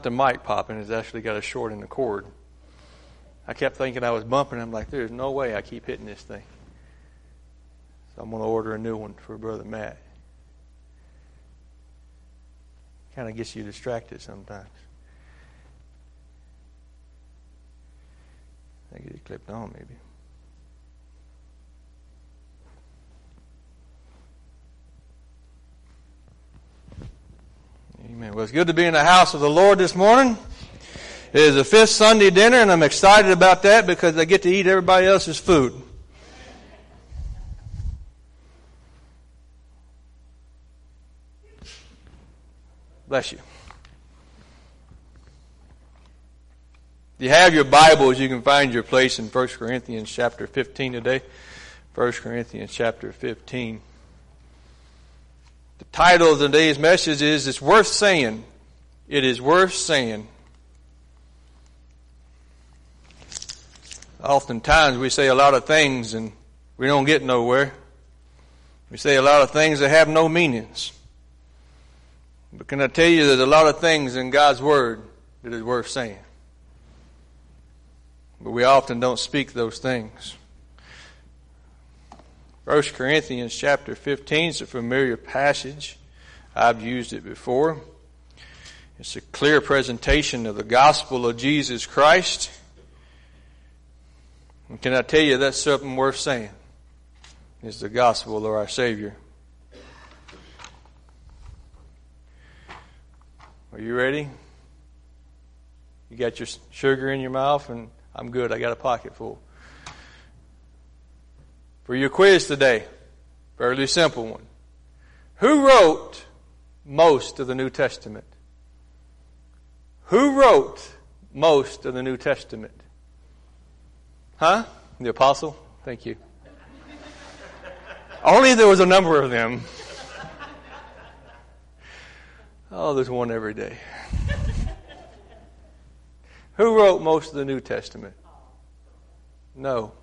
The mic popping has actually got a short in the cord. I kept thinking I was bumping. I'm like, there's no way I keep hitting this thing. So I'm going to order a new one for Brother Matt. Kind of gets you distracted sometimes. I get it clipped on maybe. Amen. Well, it's good to be in the house of the Lord this morning. It is the 5th Sunday dinner, and I'm excited about that because I get to eat everybody else's food. Bless you. If you have your Bibles, you can find your place in 1 Corinthians chapter 15 today. 1 Corinthians chapter 15. The title of today's message is, It's Worth Saying. It is worth saying. Oftentimes we say a lot of things and we don't get nowhere. We say a lot of things that have no meanings. But can I tell you there's a lot of things in God's Word that is worth saying. But we often don't speak those things. 1 Corinthians chapter 15 is a familiar passage. I've used it before. It's a clear presentation of the gospel of Jesus Christ. And can I tell you that's something worth saying? It's the gospel of our Savior. Are you ready? You got your sugar in your mouth? And I'm good. I got a pocket full. For your quiz today, fairly simple one. Who wrote most of the New Testament? Who wrote most of the New Testament? Huh? The apostle? Thank you. Only there was a number of them. Oh, there's one every day. Who wrote most of the New Testament? No.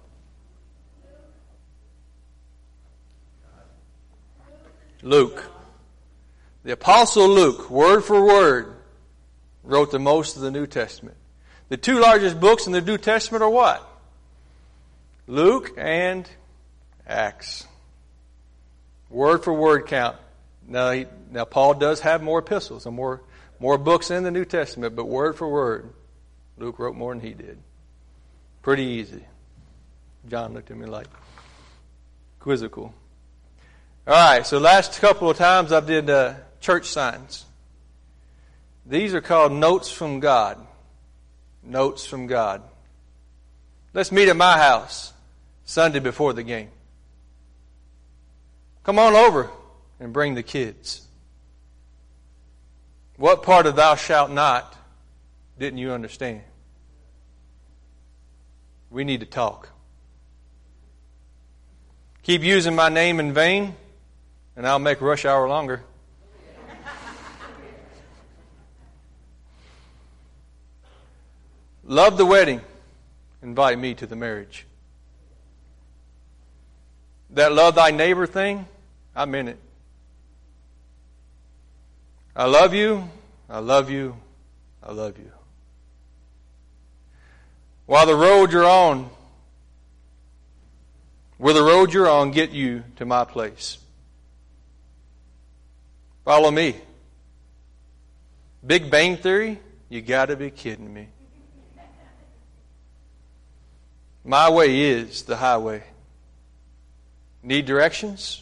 Luke. The apostle Luke, word for word, wrote the most of the New Testament. The two largest books in the New Testament are what? Luke and Acts. Word for word count. Now Paul does have more epistles and more books in the New Testament, but word for word, Luke wrote more than he did. Pretty easy. John looked at me like quizzical. All right, so last couple of times I did church signs. These are called notes from God. Notes from God. Let's meet at my house Sunday before the game. Come on over and bring the kids. What part of thou shalt not didn't you understand? We need to talk. Keep using my name in vain, and I'll make rush hour longer. Love the wedding. Invite me to the marriage. That love thy neighbor thing, I'm in it. I love you, I love you, I love you. While the road you're on, will the road you're on get you to my place? Follow me. Big Bang Theory? You gotta be kidding me. My way is the highway. Need directions?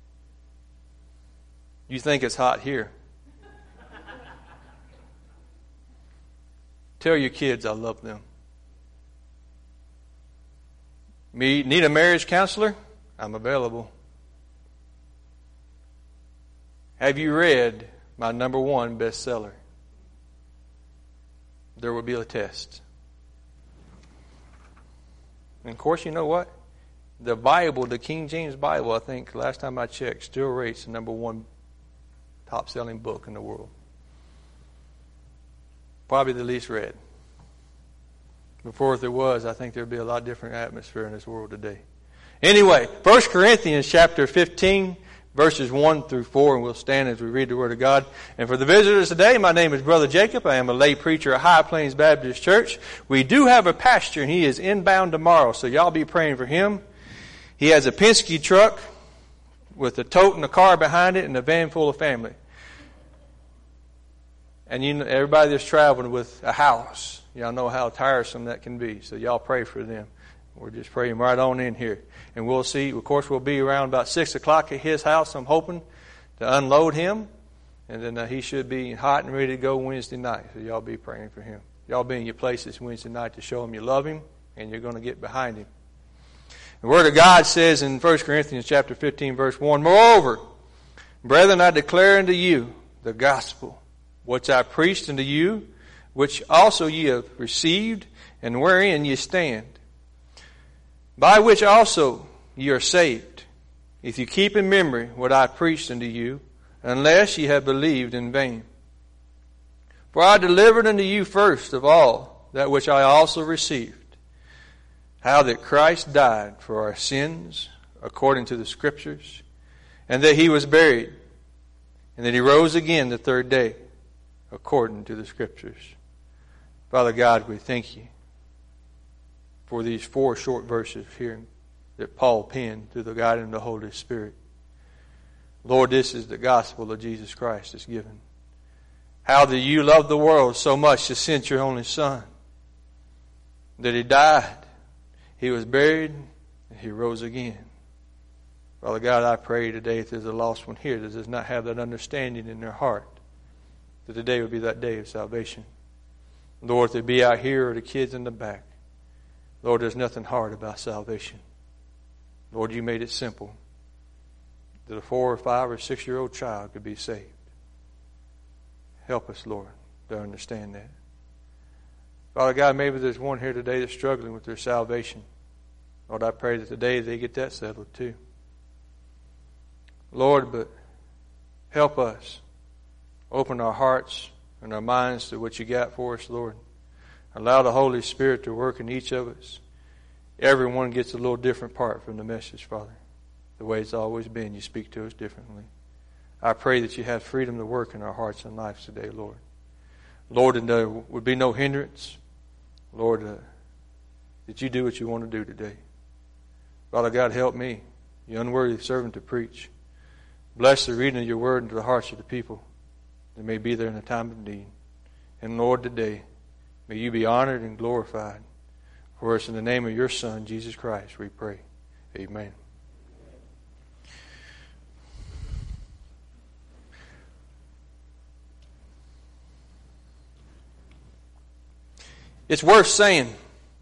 You think it's hot here. Tell your kids I love them. Need a marriage counselor? I'm available. Have you read my #1 bestseller? There will be a test. And of course, you know what? The Bible, the King James Bible, I think last time I checked, still rates the #1 top-selling book in the world. Probably the least read. Before, if there was, I think there would be a lot different atmosphere in this world today. Anyway, 1 Corinthians chapter 15, verses 1 through 4, and we'll stand as we read the Word of God. And for the visitors today, my name is Brother Jacob. I am a lay preacher at High Plains Baptist Church. We do have a pastor, and he is inbound tomorrow, so y'all be praying for him. He has a Penske truck with a tote and a car behind it and a van full of family. And you know, everybody that's traveling with a house, y'all know how tiresome that can be. So y'all pray for them. We're just praying right on in here. And we'll see. Of course, we'll be around about 6 o'clock at his house, I'm hoping, to unload him. And then he should be hot and ready to go Wednesday night. So y'all be praying for him. Y'all be in your places Wednesday night to show him you love him and you're going to get behind him. The Word of God says in 1 Corinthians chapter 15, verse 1, Moreover, brethren, I declare unto you the gospel, which I preached unto you, which also ye have received, and wherein ye stand, by which also ye are saved, if you keep in memory what I preached unto you, unless ye have believed in vain. For I delivered unto you first of all that which I also received, how that Christ died for our sins according to the Scriptures, and that he was buried, and that he rose again the third day according to the Scriptures. Father God, we thank you for these 4 short verses here that Paul penned through the guidance of the Holy Spirit. Lord, this is the gospel of Jesus Christ that's given. How that you loved the world so much you sent your only Son, that he died, he was buried, and he rose again. Father God, I pray today if there's a lost one here that does not have that understanding in their heart, that today would be that day of salvation. Lord, if they be out here or the kids in the back, Lord, there's nothing hard about salvation. Lord, you made it simple that a 4 or 5 or 6-year-old child could be saved. Help us, Lord, to understand that. Father God, maybe there's one here today that's struggling with their salvation. Lord, I pray that today they get that settled too. Lord, but help us. Open our hearts and our minds to what you got for us, Lord. Allow the Holy Spirit to work in each of us. Everyone gets a little different part from the message, Father. The way it's always been, you speak to us differently. I pray that you have freedom to work in our hearts and lives today, Lord. Lord, and there would be no hindrance. Lord, that you do what you want to do today. Father God, help me, your unworthy servant, to preach. Bless the reading of your word into the hearts of the people that may be there in a time of need. And Lord, today, may you be honored and glorified. For us in the name of your Son, Jesus Christ, we pray. Amen. It's worth saying.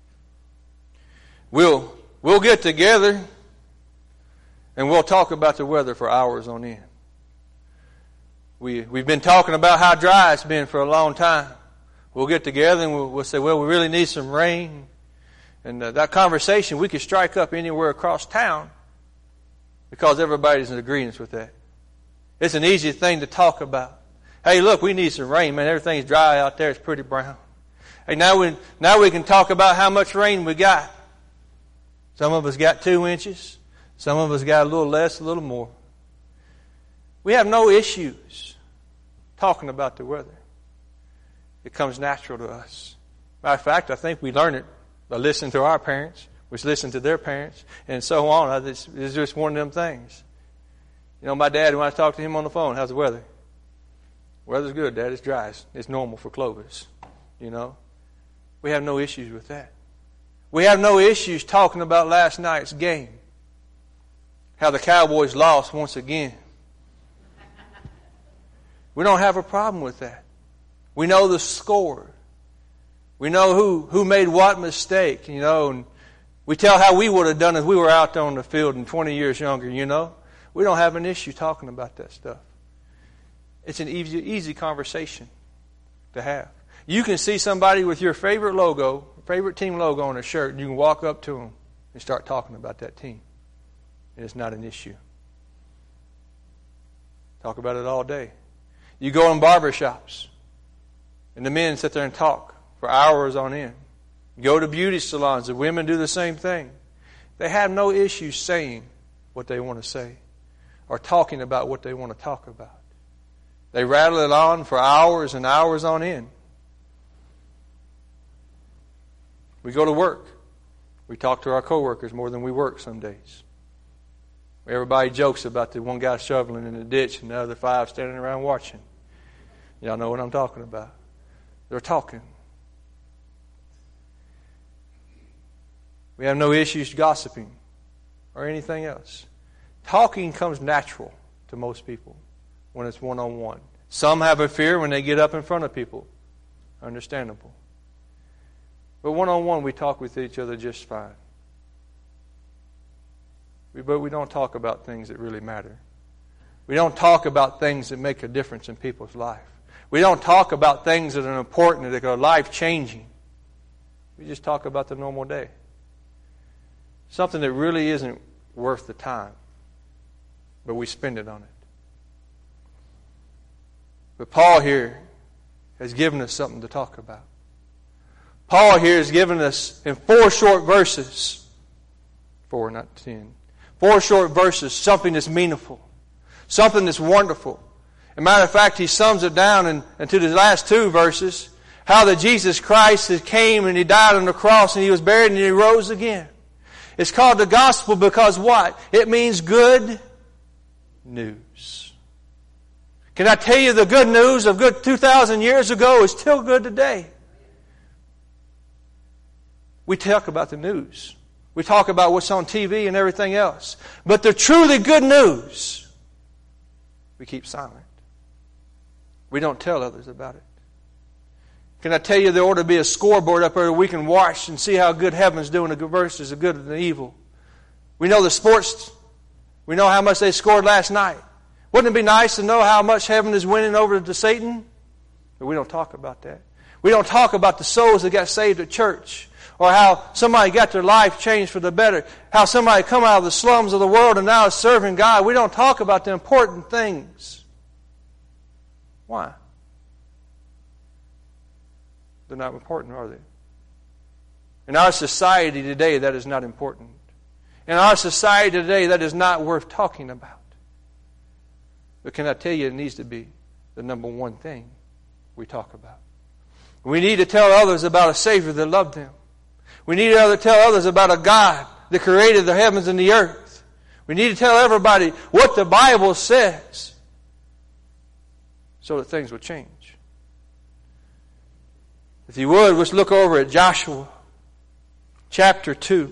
We'll get together and we'll talk about the weather for hours on end. We've been talking about how dry it's been for a long time. We'll get together and we'll say, well, we really need some rain. And that conversation we could strike up anywhere across town because everybody's in agreement with that. It's an easy thing to talk about. Hey, look, we need some rain, man. Everything's dry out there. It's pretty brown. Hey, now we can talk about how much rain we got. Some of us got 2 inches. Some of us got a little less, a little more. We have no issues talking about the weather. It comes natural to us. Matter of fact, I think we learn it by listening to our parents, which listen to their parents, and so on. It's just one of them things. You know, my dad, when I talk to him on the phone, how's the weather? Weather's good, Dad. It's dry. It's normal for Clovis. You know, we have no issues with that. We have no issues talking about last night's game. How the Cowboys lost once again. We don't have a problem with that. We know the score. We know who made what mistake, you know, and we tell how we would have done if we were out there on the field and 20 years younger, you know. We don't have an issue talking about that stuff. It's an easy conversation to have. You can see somebody with your favorite logo, favorite team logo on a shirt, and you can walk up to them and start talking about that team. And it's not an issue. Talk about it all day. You go in barber shops, and the men sit there and talk for hours on end. You go to beauty salons, the women do the same thing. They have no issue saying what they want to say. are talking about what they want to talk about. They rattle it on for hours and hours on end. We go to work. We talk to our coworkers more than we work some days. Everybody jokes about the one guy shoveling in the ditch and the other 5 standing around watching. Y'all know what I'm talking about. They're talking. We have no issues gossiping or anything else. Talking comes natural to most people when it's one-on-one. Some have a fear when they get up in front of people. Understandable. But one-on-one, we talk with each other just fine. But we don't talk about things that really matter. We don't talk about things that make a difference in people's life. We don't talk about things that are important, that are life-changing. We just talk about the normal day. Something that really isn't worth the time. But we spend it on it. But Paul here has given us something to talk about. Paul here has given us in 4 short verses, 4, not 10, 4 short verses, something that's meaningful, something that's wonderful. As a matter of fact, he sums it down into the last 2 verses, how that Jesus Christ came and He died on the cross and He was buried and He rose again. It's called the gospel because what? It means good news. Can I tell you the good news of good 2,000 years ago is still good today? We talk about the news. We talk about what's on TV and everything else. But the truly good news, we keep silent. We don't tell others about it. Can I tell you there ought to be a scoreboard up there that we can watch and see how good heaven's doing versus the good and the evil. We know the sports. We know how much they scored last night. Wouldn't it be nice to know how much heaven is winning over to Satan? But we don't talk about that. We don't talk about the souls that got saved at church. Or how somebody got their life changed for the better. How somebody come out of the slums of the world and now is serving God. We don't talk about the important things. Why? They're not important, are they? In our society today, that is not important. In our society today, that is not worth talking about. But can I tell you, it needs to be the number one thing we talk about. We need to tell others about a Savior that loved them. We need to tell others about a God that created the heavens and the earth. We need to tell everybody what the Bible says so that things will change. If you would, let's look over at Joshua chapter 2.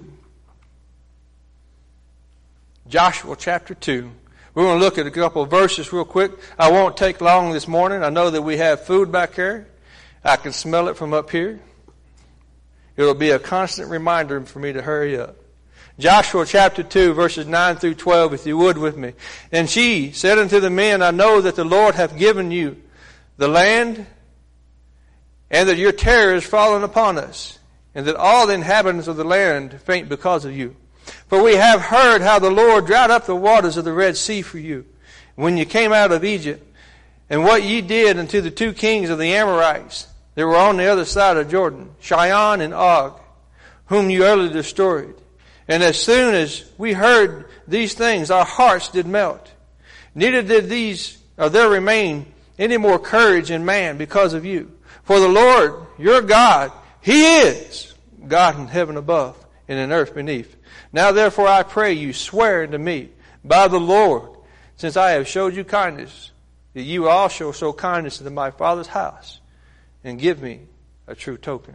Joshua chapter 2. We're going to look at a couple of verses real quick. I won't take long this morning. I know that we have food back here. I can smell it from up here. It'll be a constant reminder for me to hurry up. Joshua chapter 2, verses 9 through 12, if you would with me. And she said unto the men, I know that the Lord hath given you the land, and that your terror is fallen upon us, and that all the inhabitants of the land faint because of you. For we have heard how the Lord dried up the waters of the Red Sea for you, when you came out of Egypt, and what ye did unto the 2 kings of the Amorites that were on the other side of Jordan, Sihon and Og, whom you utterly destroyed. And as soon as we heard these things, our hearts did melt. Neither did there remain any more courage in man because of you. For the Lord, your God, He is God in heaven above and in earth beneath. Now therefore I pray you, swear unto me by the Lord, since I have showed you kindness, that you also show kindness unto my father's house, and give me a true token.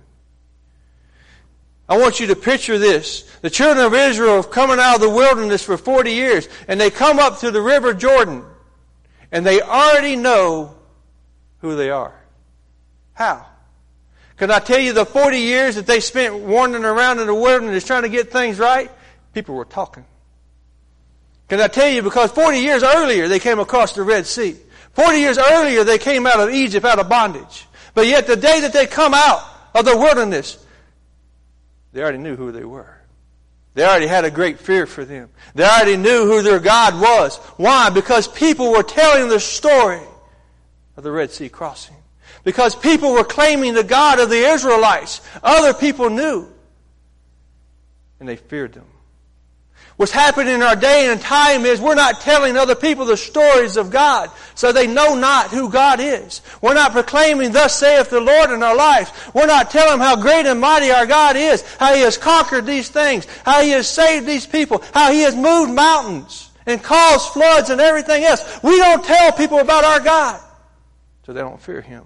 I want you to picture this. The children of Israel have come out of the wilderness for 40 years, and they come up to the river Jordan, and they already know who they are. How? Can I tell you the 40 years that they spent wandering around in the wilderness trying to get things right? People were talking. Can I tell you, because 40 years earlier they came across the Red Sea. 40 years earlier they came out of Egypt, out of bondage. But yet the day that they come out of the wilderness, they already knew who they were. They already had a great fear for them. They already knew who their God was. Why? Because people were telling the story of the Red Sea crossing. Because people were claiming the God of the Israelites. Other people knew. And they feared them. What's happening in our day and time is we're not telling other people the stories of God, so they know not who God is. We're not proclaiming, thus saith the Lord in our lives. We're not telling them how great and mighty our God is, how He has conquered these things, how He has saved these people, how He has moved mountains and caused floods and everything else. We don't tell people about our God, so they don't fear Him.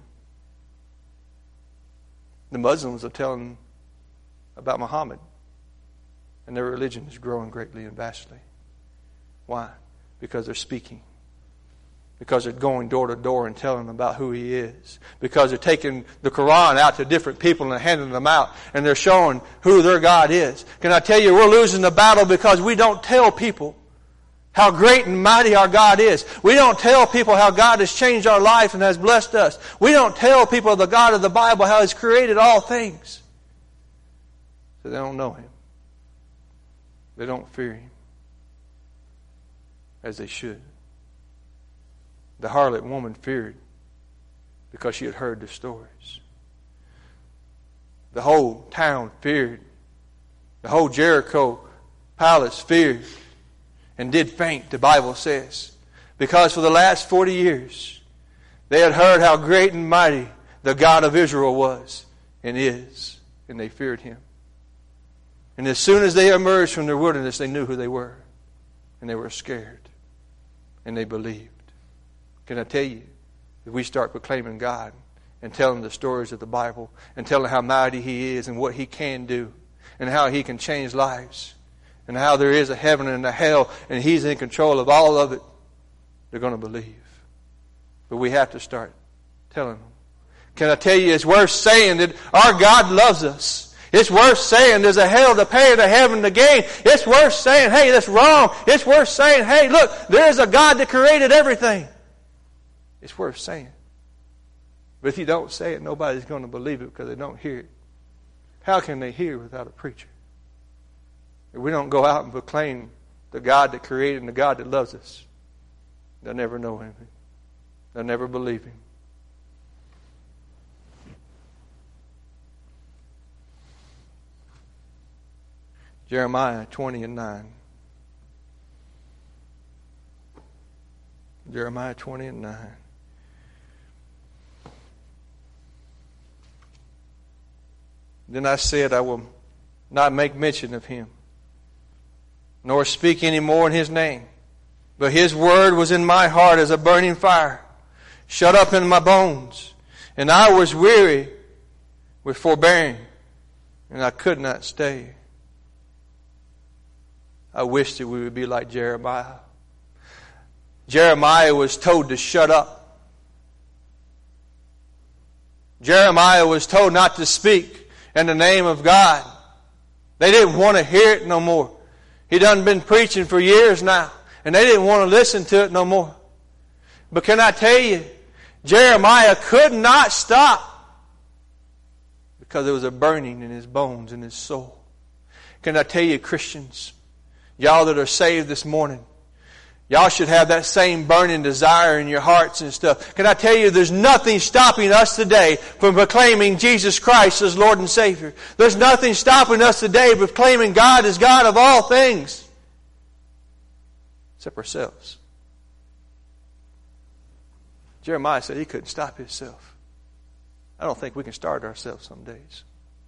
The Muslims are telling about Muhammad. And their religion is growing greatly and vastly. Why? Because they're speaking. Because they're going door to door and telling them about who He is. Because they're taking the Quran out to different people and handing them out. And they're showing who their God is. Can I tell you, we're losing the battle because we don't tell people how great and mighty our God is. We don't tell people how God has changed our life and has blessed us. We don't tell people the God of the Bible, how He's created all things. So they don't know Him. They don't fear Him as they should. The harlot woman feared because she had heard the stories. The whole town feared. The whole Jericho palace feared and did faint, the Bible says, because for the last 40 years they had heard how great and mighty the God of Israel was and is, and they feared Him. And as soon as they emerged from their wilderness, they knew who they were. And they were scared. And they believed. Can I tell you, if we start proclaiming God and telling the stories of the Bible and telling how mighty He is and what He can do and how He can change lives and how there is a heaven and a hell and He's in control of all of it, they're going to believe. But we have to start telling them. Can I tell you, it's worth saying that our God loves us. It's worth saying there's a hell to pay and a heaven to gain. It's worth saying, hey, that's wrong. It's worth saying, hey, look, there's a God that created everything. It's worth saying. But if you don't say it, nobody's going to believe it because they don't hear it. How can they hear without a preacher? If we don't go out and proclaim the God that created and the God that loves us, they'll never know Him. They'll never believe Him. Jeremiah 20:9. Jeremiah 20:9. Then I said, I will not make mention of Him, nor speak any more in His name. But His word was in my heart as a burning fire, shut up in my bones. And I was weary with forbearing, and I could not stay. I wish that we would be like Jeremiah. Jeremiah was told to shut up. Jeremiah was told not to speak in the name of God. They didn't want to hear it no more. He done been preaching for years now, and they didn't want to listen to it no more. But can I tell you, Jeremiah could not stop because there was a burning in his bones and his soul. Can I tell you, Christians, y'all that are saved this morning, y'all should have that same burning desire in your hearts and stuff. Can I tell you, there's nothing stopping us today from proclaiming Jesus Christ as Lord and Savior. There's nothing stopping us today from proclaiming God as God of all things, except ourselves. Jeremiah said he couldn't stop himself. I don't think we can start ourselves some days.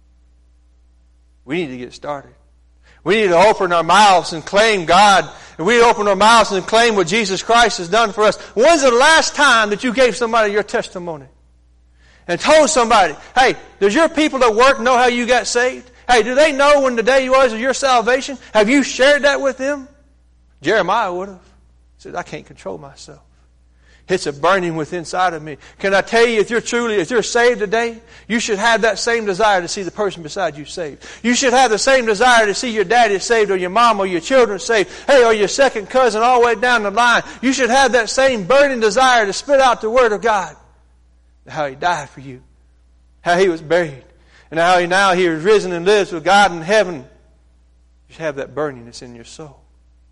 We need to get started. We need to open our mouths and claim God. And we open our mouths and claim what Jesus Christ has done for us. When's the last time that you gave somebody your testimony? And told somebody, hey, does your people at work know how you got saved? Hey, do they know when the day was of your salvation? Have you shared that with them? Jeremiah would have. He said, I can't control myself. It's a burning within inside of me. Can I tell you, if you're saved today, you should have that same desire to see the person beside you saved. You should have the same desire to see your daddy saved or your mom or your children saved. Hey, or your second cousin all the way down the line. You should have that same burning desire to spit out the Word of God. How He died for you. How He was buried. And how now He is risen and lives with God in heaven. You should have that burning that's in your soul.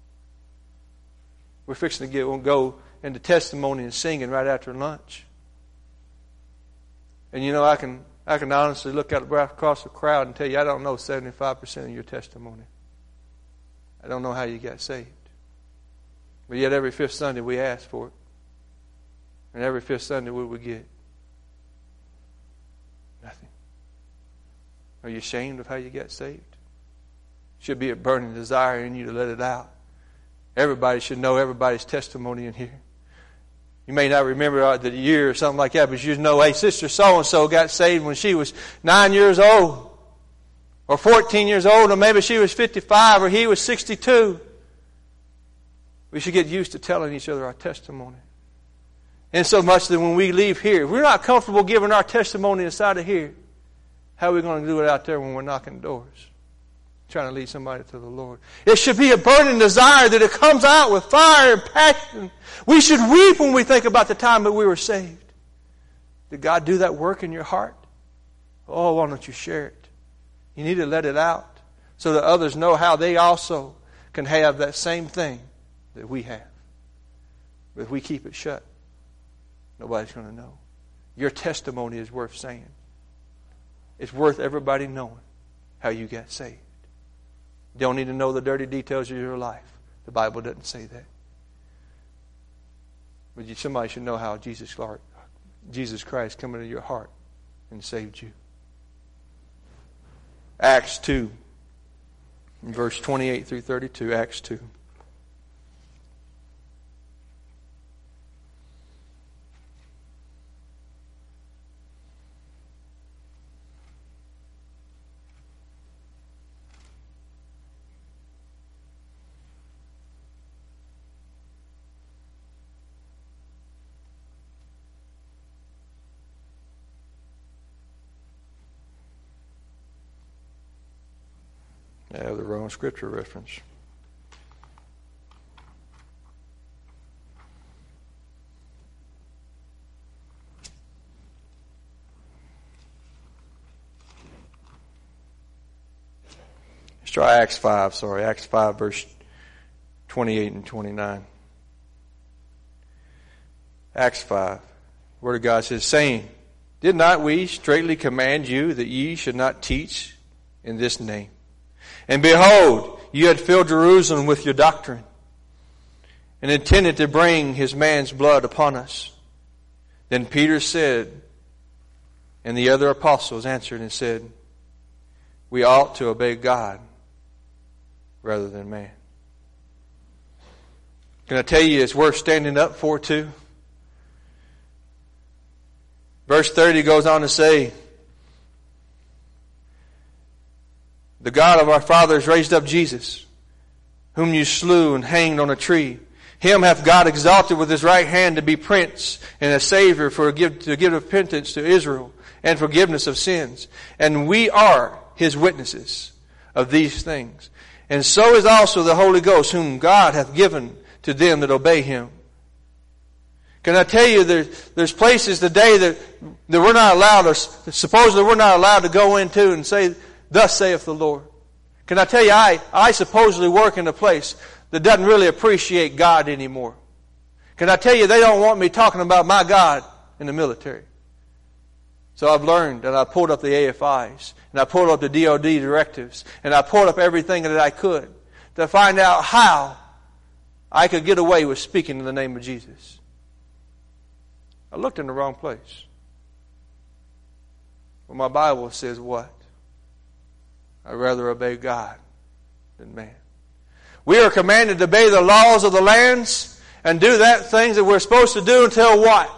We're fixing to go into testimony and singing right after lunch. And you know, I can honestly look out across the crowd and tell you, I don't know 75% of your testimony. I don't know how you got saved. But yet every fifth Sunday we ask for it. And every fifth Sunday what we get? Nothing. Are you ashamed of how you got saved? Should be a burning desire in you to let it out. Everybody should know everybody's testimony in here. You may not remember the year or something like that, but you know, hey, Sister so-and-so got saved when she was 9 years old. Or 14 years old, or maybe she was 55, or he was 62. We should get used to telling each other our testimony. And so much that when we leave here, if we're not comfortable giving our testimony inside of here, how are we going to do it out there when we're knocking doors? Trying to lead somebody to the Lord. It should be a burning desire that it comes out with fire and passion. We should weep when we think about the time that we were saved. Did God do that work in your heart? Oh, why don't you share it? You need to let it out so that others know how they also can have that same thing that we have. But if we keep it shut, nobody's going to know. Your testimony is worth saying. It's worth everybody knowing how you got saved. You don't need to know the dirty details of your life. The Bible doesn't say that. But somebody should know how Jesus Christ came into your heart and saved you. Acts 2, verse 28 through 32, Acts 2. I have the wrong scripture reference. Let's try Acts 5, Acts 5 verse 28 and 29. Acts 5. Word of God says, saying, did not we straitly command you that ye should not teach in this name? And behold, you had filled Jerusalem with your doctrine, and intended to bring his man's blood upon us. Then Peter said, and the other apostles answered and said, we ought to obey God rather than man. Can I tell you it's worth standing up for too? Verse 30 goes on to say, the God of our fathers raised up Jesus, whom you slew and hanged on a tree. Him hath God exalted with his right hand to be prince and a savior to give repentance to Israel and forgiveness of sins. And we are his witnesses of these things. And so is also the Holy Ghost, whom God hath given to them that obey him. Can I tell you, there's places today that we're not allowed, or supposedly we're not allowed to go into and say, thus saith the Lord. Can I tell you, I supposedly work in a place that doesn't really appreciate God anymore. Can I tell you, they don't want me talking about my God in the military. So I've learned, and I pulled up the AFIs, and I pulled up the DOD directives, and I pulled up everything that I could to find out how I could get away with speaking in the name of Jesus. I looked in the wrong place. Well, my Bible says what? I'd rather obey God than man. We are commanded to obey the laws of the lands and do that things that we're supposed to do until what?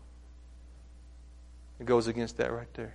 It goes against that right there.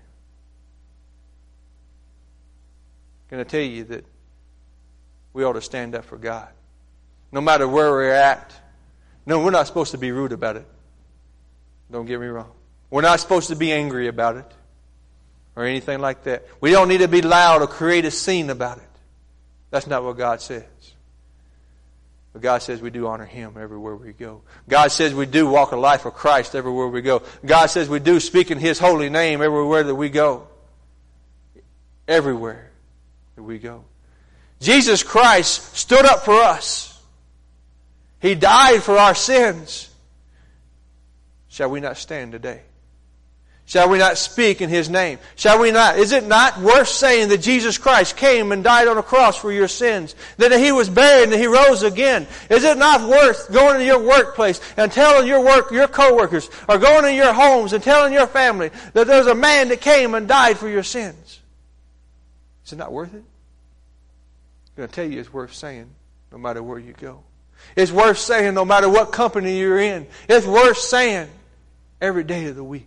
Can I tell you that we ought to stand up for God? No matter where we're at. No, we're not supposed to be rude about it. Don't get me wrong. We're not supposed to be angry about it or anything like that. We don't need to be loud or create a scene about it. That's not what God says. But God says we do honor him everywhere we go. God says we do walk a life of Christ everywhere we go. God says we do speak in his holy name everywhere that we go. Everywhere that we go. Jesus Christ stood up for us. He died for our sins. Shall we not stand today? Shall we not speak in His name? Shall we not? Is it not worth saying that Jesus Christ came and died on a cross for your sins? That He was buried and that He rose again? Is it not worth going to your workplace and telling your co-workers, or going to your homes and telling your family that there's a man that came and died for your sins? Is it not worth it? I'm going to tell you it's worth saying no matter where you go. It's worth saying no matter what company you're in. It's worth saying every day of the week.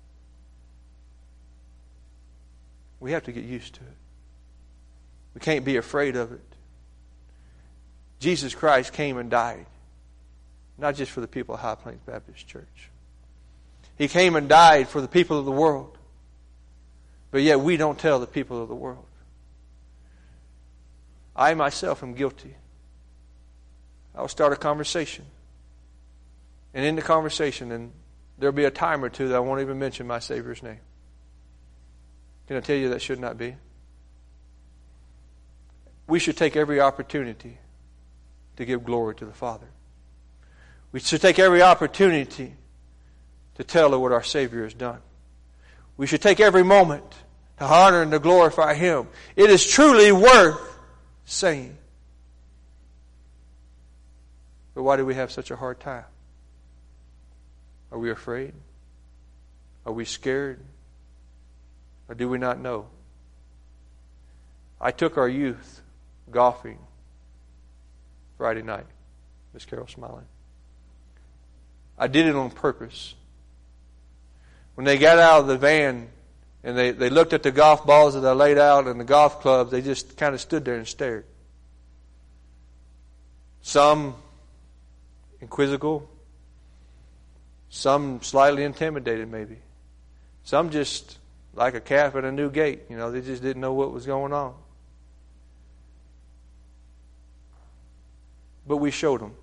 We have to get used to it. We can't be afraid of it. Jesus Christ came and died, not just for the people of High Plains Baptist Church. He came and died for the people of the world. But yet we don't tell the people of the world. I myself am guilty. I'll start a conversation. And in the conversation, and there'll be a time or two that I won't even mention my Savior's name. Can I tell you that should not be? We should take every opportunity to give glory to the Father. We should take every opportunity to tell her what our Savior has done. We should take every moment to honor and to glorify Him. It is truly worth saying. But why do we have such a hard time? Are we afraid? Are we scared? Or do we not know? I took our youth golfing Friday night. Miss Carol smiling. I did it on purpose. When they got out of the van and they looked at the golf balls that I laid out and the golf clubs, they just kind of stood there and stared. Some inquisitive, some slightly intimidated maybe. Some just like a calf at a new gate. They just didn't know what was going on. But we showed them.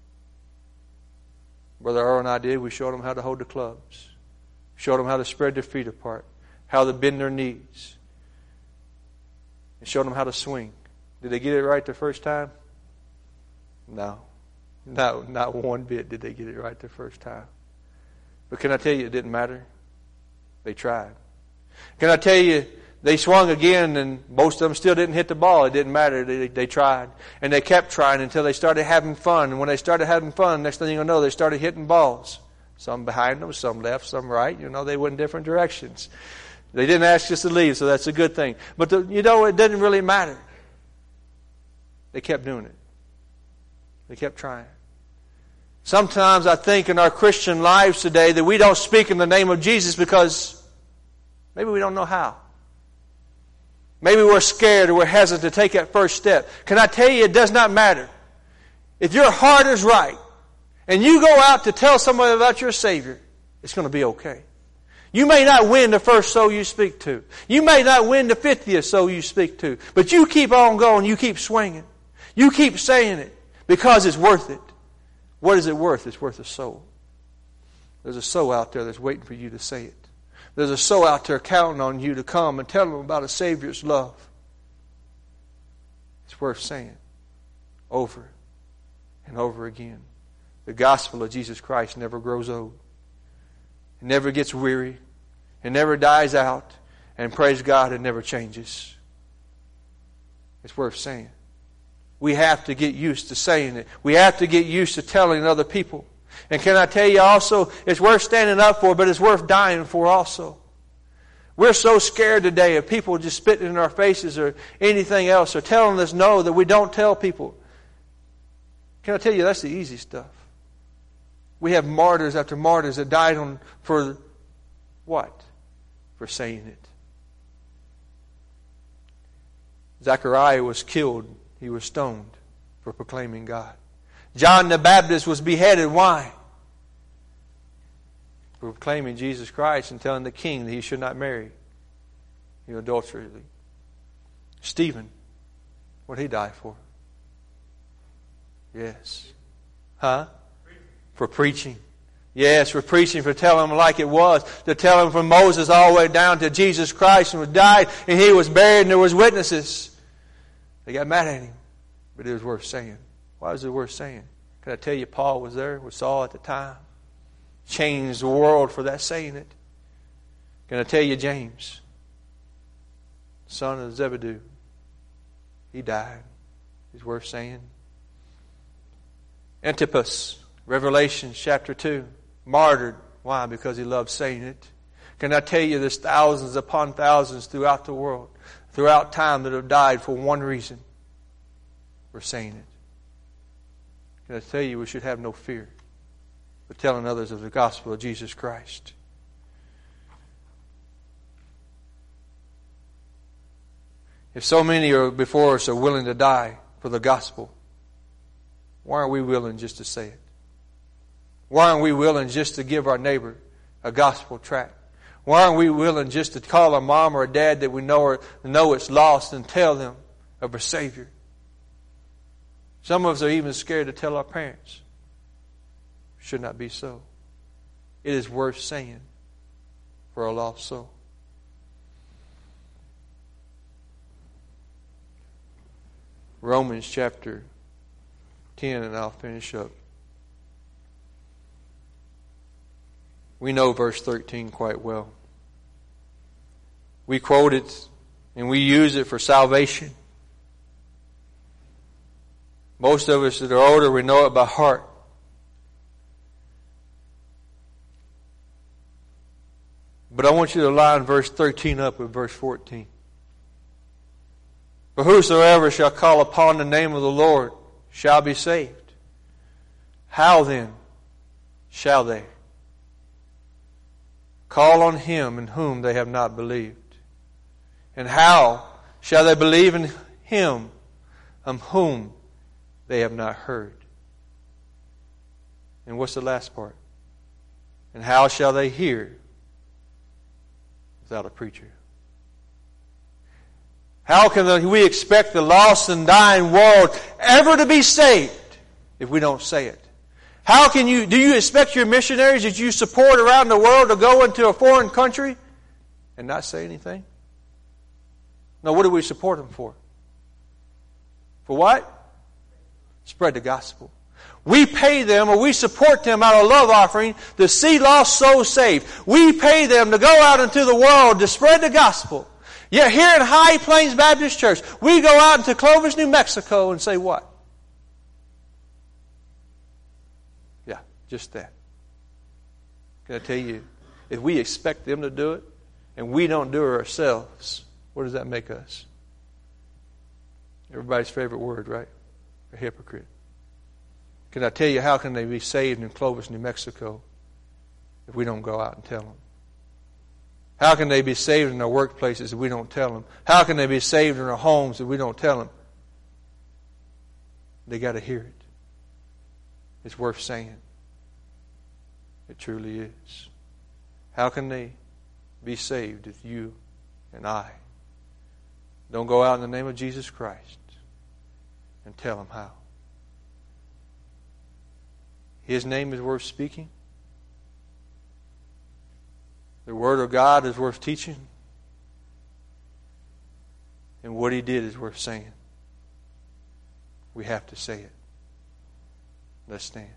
Brother Earl and I did. We showed them how to hold the clubs. Showed them how to spread their feet apart. How to bend their knees. And showed them how to swing. Did they get it right the first time? No. Not one bit did they get it right the first time. But can I tell you it didn't matter? They tried. Can I tell you, they swung again and most of them still didn't hit the ball. It didn't matter. They tried. And they kept trying until they started having fun. And when they started having fun, next thing you know, they started hitting balls. Some behind them, some left, some right. They went in different directions. They didn't ask us to leave, so that's a good thing. But it didn't really matter. They kept doing it. They kept trying. Sometimes I think in our Christian lives today that we don't speak in the name of Jesus because maybe we don't know how. Maybe we're scared or we're hesitant to take that first step. Can I tell you, it does not matter. If your heart is right and you go out to tell somebody about your Savior, it's going to be okay. You may not win the first soul you speak to. You may not win the 50th soul you speak to. But you keep on going. You keep swinging. You keep saying it because it's worth it. What is it worth? It's worth a soul. There's a soul out there that's waiting for you to say it. There's a soul out there counting on you to come and tell them about a Savior's love. It's worth saying over and over again. The gospel of Jesus Christ never grows old. It never gets weary. It never dies out. And praise God, it never changes. It's worth saying. We have to get used to saying it. We have to get used to telling other people. And can I tell you also, it's worth standing up for, but it's worth dying for also. We're so scared today of people just spitting in our faces or anything else or telling us no that we don't tell people. Can I tell you, that's the easy stuff. We have martyrs after martyrs that died for what? For saying it. Zechariah was killed. He was stoned for proclaiming God. John the Baptist was beheaded. Why? For proclaiming Jesus Christ and telling the king that he should not marry adulteriously. Stephen, what did he die for? Yes. Huh? For preaching. Yes, for preaching, for telling them like it was. To tell them from Moses all the way down to Jesus Christ and was died and he was buried and there was witnesses. They got mad at him. But it was worth saying. Why was it worth saying? Can I tell you, Paul was there with Saul at the time. Changed the world for that saying it. Can I tell you, James, son of Zebedee, he died. He's worth saying. Antipas, Revelation chapter 2, martyred. Why? Because he loved saying it. Can I tell you, there's thousands upon thousands throughout the world, throughout time, that have died for one reason. For saying it. Can I tell you, we should have no fear for telling others of the gospel of Jesus Christ. If so many are before us are willing to die for the gospel, why aren't we willing just to say it? Why aren't we willing just to give our neighbor a gospel tract? Why aren't we willing just to call a mom or a dad that we know it's lost and tell them of a Savior? Some of us are even scared to tell our parents. Should not be so. It is worth saying for a lost soul. Romans chapter 10, and I'll finish up. We know verse 13 quite well. We quote it and we use it for salvation. Most of us that are older, we know it by heart. But I want you to line verse 13 up with verse 14. For whosoever shall call upon the name of the Lord shall be saved. How then shall they call on him in whom they have not believed? And how shall they believe in him of whom they have not heard? And what's the last part? And how shall they hear without a preacher? How can we expect the lost and dying world ever to be saved if we don't say it? How can do you expect your missionaries that you support around the world to go into a foreign country and not say anything? No, what do we support them for? For what? Spread the gospel. We pay them, or we support them out of love offering to see lost souls saved. We pay them to go out into the world to spread the gospel. Yet here at High Plains Baptist Church, we go out into Clovis, New Mexico and say what? Yeah, just that. Can I tell you, if we expect them to do it and we don't do it ourselves, what does that make us? Everybody's favorite word, right? A hypocrite. Can I tell you, how can they be saved in Clovis, New Mexico if we don't go out and tell them? How can they be saved in their workplaces if we don't tell them? How can they be saved in their homes if we don't tell them? They got to hear it. It's worth saying. It truly is. How can they be saved if you and I don't go out in the name of Jesus Christ and tell them how? His name is worth speaking. The Word of God is worth teaching. And what He did is worth saying. We have to say it. Let's stand.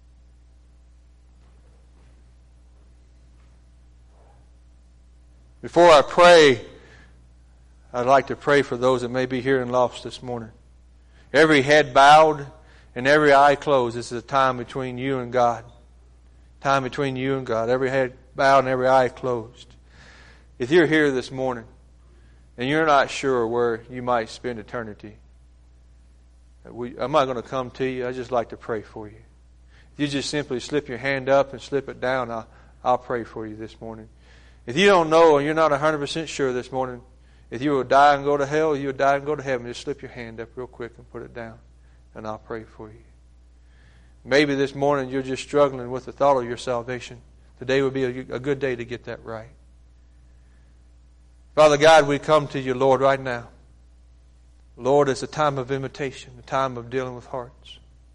Before I pray, I'd like to pray for those that may be here and lost this morning. Every head bowed and every eye closed. This is a time between you and God. Time between you and God. Every head bowed and every eye closed. If you're here this morning and you're not sure where you might spend eternity, I'm not going to come to you. I'd just like to pray for you. If you just simply slip your hand up and slip it down, I'll pray for you this morning. If you don't know and you're not 100% sure this morning, if you will die and go to hell or you will die and go to heaven, just slip your hand up real quick and put it down, and I'll pray for you. Maybe this morning you're just struggling with the thought of your salvation. Today would be a good day to get that right. Father God, we come to you, Lord, right now. Lord, it's a time of invitation, a time of dealing with hearts.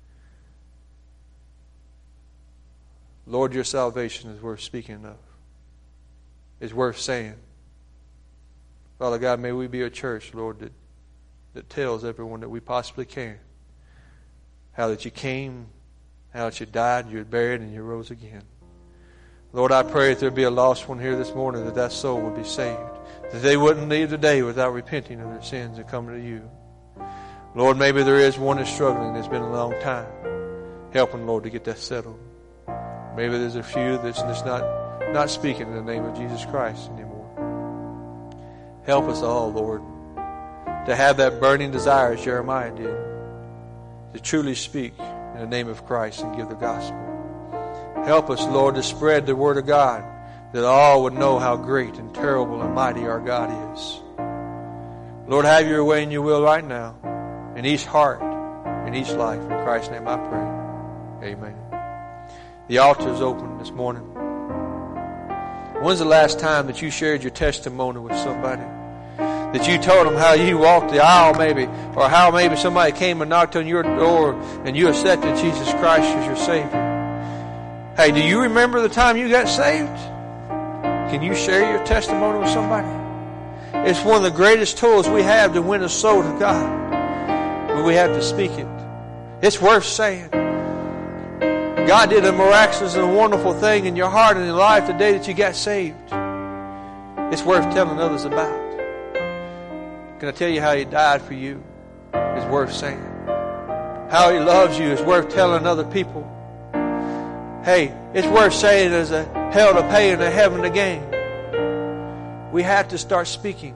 Lord, your salvation is worth speaking of. It's worth saying. Father God, may we be a church, Lord, that tells everyone that we possibly can how that you came, how that you died, you were buried, and you rose again. Lord, I pray that there be a lost one here this morning, that that soul would be saved, that they wouldn't leave today without repenting of their sins and coming to you. Lord, maybe there is one that's struggling that's been a long time. Help them, Lord, to get that settled. Maybe there's a few that's just not speaking in the name of Jesus Christ anymore. Help us all, Lord, to have that burning desire as Jeremiah did, to truly speak in the name of Christ and give the gospel. Help us, Lord, to spread the word of God, that all would know how great and terrible and mighty our God is. Lord, have your way and your will right now, in each heart, in each life. In Christ's name I pray. Amen. The altar is open this morning. When's the last time that you shared your testimony with somebody? That you told them how you walked the aisle maybe, or how maybe somebody came and knocked on your door and you accepted Jesus Christ as your Savior. Hey, do you remember the time you got saved? Can you share your testimony with somebody? It's one of the greatest tools we have to win a soul to God. But we have to speak it. It's worth saying. God did a miraculous and a wonderful thing in your heart and in your life the day that you got saved. It's worth telling others about. Can I tell you how He died for you? It's worth saying. How He loves you is worth telling other people. Hey, it's worth saying there's a hell to pay and a heaven to gain. We have to start speaking.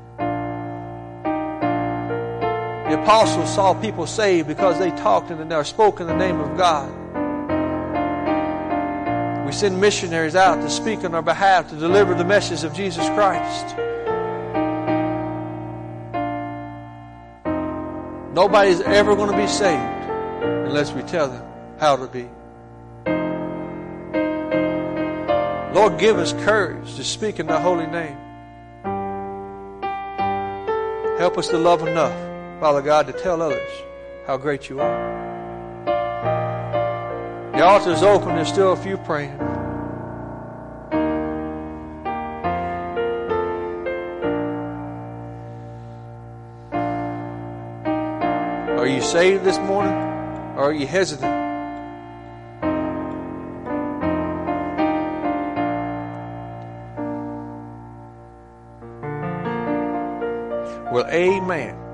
The apostles saw people saved because they talked and they spoke in the name of God. We send missionaries out to speak on our behalf, to deliver the message of Jesus Christ. Nobody's ever going to be saved unless we tell them how to be. Lord, give us courage to speak in Thy holy name. Help us to love enough, Father God, to tell others how great You are. The altar is open. There's still a few praying. Are you saved this morning, or are you hesitant? Well, amen.